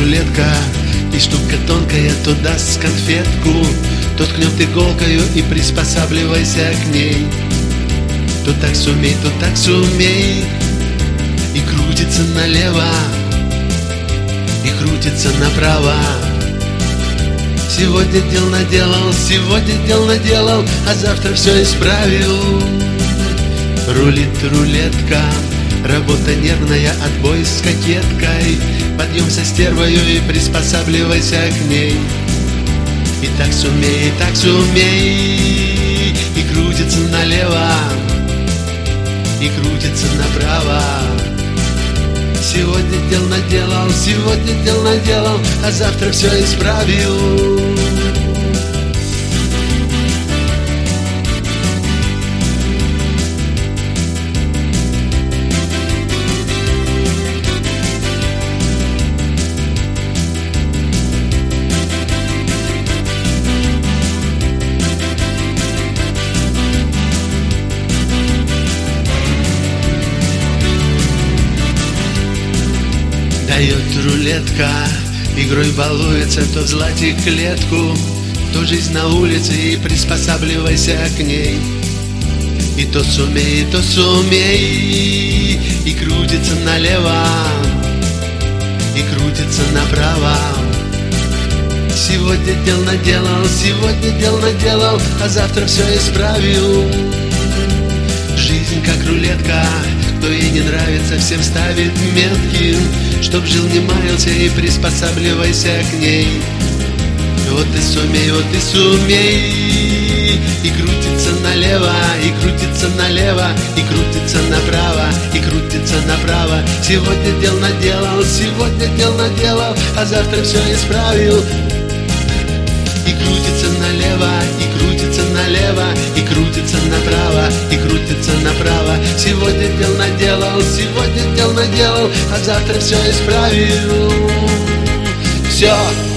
рулетка, и штука тонкая, то даст конфетку. То ткнет иголкою и приспосабливайся к ней. То так сумей, то так сумей. И крутится налево, и крутится направо. Сегодня дел наделал, сегодня дел наделал, а завтра все исправил. Рулит рулетка, работа нервная, отбой с кокеткой. Подъем со стервою и приспосабливайся к ней. И так сумей, и так сумей. И крутится налево, и крутится направо. Сегодня дел наделал, сегодня дел наделал, а завтра все исправил. Дает рулетка, игрой балуется, то в злате клетку, то жизнь на улице, и приспосабливайся к ней. И то сумей, и крутится налево, и крутится направо. Сегодня дел наделал, сегодня дел наделал, а завтра все исправил. Жизнь как рулетка, кто ей не нравится, всем ставит метки. Чтоб жил, не маялся, и приспосабливайся к ней. Вот и сумей, вот и сумей. И крутится налево, и крутится налево, и крутится направо, и крутится направо. Сегодня дел наделал, сегодня дел наделал, а завтра все исправил. И крутится налево, и крутится налево, и крутится направо, и крутится направо. Сегодня дел наделал, сегодня дел наделал, а завтра все исправил. Все.